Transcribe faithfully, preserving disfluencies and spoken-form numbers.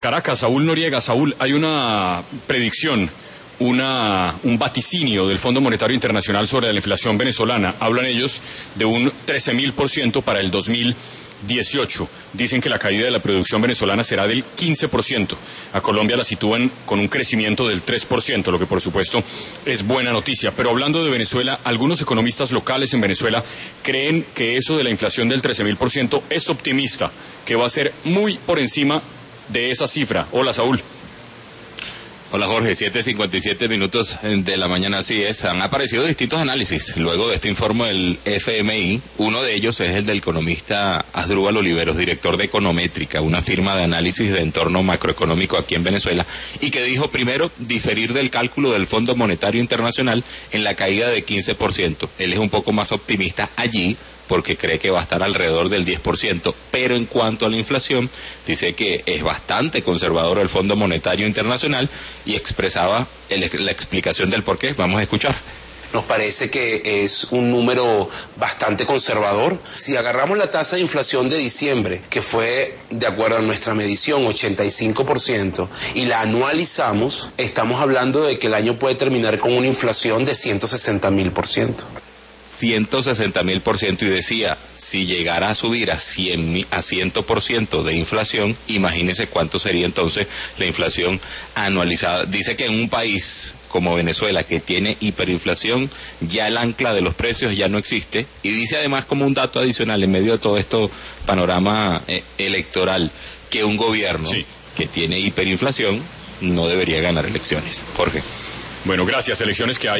Caracas, Saúl Noriega. Saúl, hay una predicción, una, un vaticinio del Fondo Monetario Internacional sobre la inflación venezolana. Hablan ellos de un trece mil por ciento para el dos mil dieciocho. Dicen que la caída de la producción venezolana será del quince por ciento. A Colombia la sitúan con un crecimiento del tres por ciento, lo que por supuesto es buena noticia. Pero hablando de Venezuela, algunos economistas locales en Venezuela creen que eso de la inflación del trece mil por ciento es optimista, que va a ser muy por encima de esa cifra. Hola, Saúl. Hola, Jorge. siete cincuenta y siete minutos de la mañana, así es. Han aparecido distintos análisis luego de este informe del F M I. Uno de ellos es el del economista Asdrúbal Oliveros, director de Econométrica, una firma de análisis de entorno macroeconómico aquí en Venezuela, y que dijo, primero, diferir del cálculo del Fondo Monetario Internacional en la caída de quince por ciento. Él es un poco más optimista allí, porque cree que va a estar alrededor del diez por ciento, pero en cuanto a la inflación, dice que es bastante conservador el Fondo Monetario Internacional y expresaba el, la explicación del por qué. Vamos a escuchar. Nos parece que es un número bastante conservador. Si agarramos la tasa de inflación de diciembre, que fue, de acuerdo a nuestra medición, ochenta y cinco por ciento, y la anualizamos, estamos hablando de que el año puede terminar con una inflación de ciento sesenta mil por ciento. ciento sesenta mil por ciento, y decía, si llegara a subir a cien, a cien por ciento de inflación, imagínese cuánto sería entonces la inflación anualizada. Dice que en un país como Venezuela, que tiene hiperinflación, ya el ancla de los precios ya no existe, y dice además, como un dato adicional en medio de todo esto panorama eh, electoral, que un gobierno sí. que tiene hiperinflación no debería ganar elecciones. Jorge. Bueno, gracias. Elecciones que hay